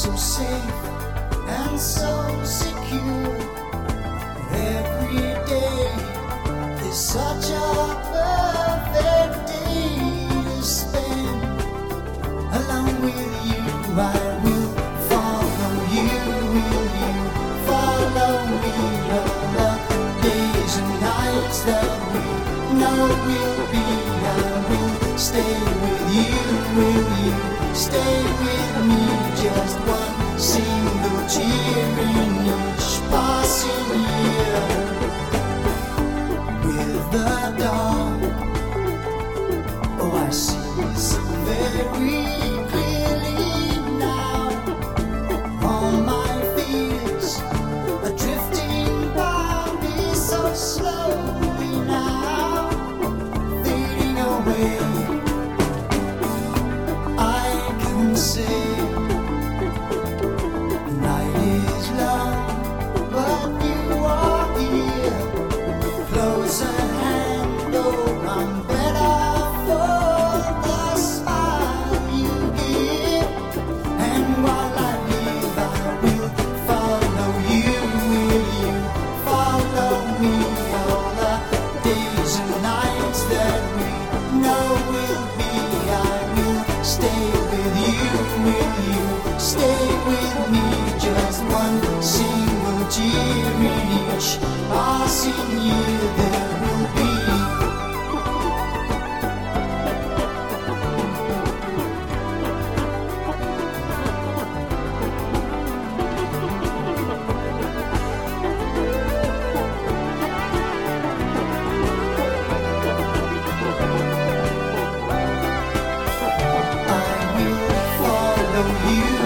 so safe and so secure. Every day is such a perfect day to spend along with you. I will follow you. Will you follow me? All the days and nights that we know will be. I will stay with you. Will you stay with me? Just one single cheer in each passing year. With the dawn, oh, I see so very clearly now. All my fears are drifting by me so slowly now, fading away. I can say the night is long, but you are here. Close a hand, oh, I'm better for the smile you give. And while I live, I will follow you. Will you follow me? All the days and nights that we know will be. I will stay with you. Will you stay with me? Just one single tear in each passing year there will be. I will follow you.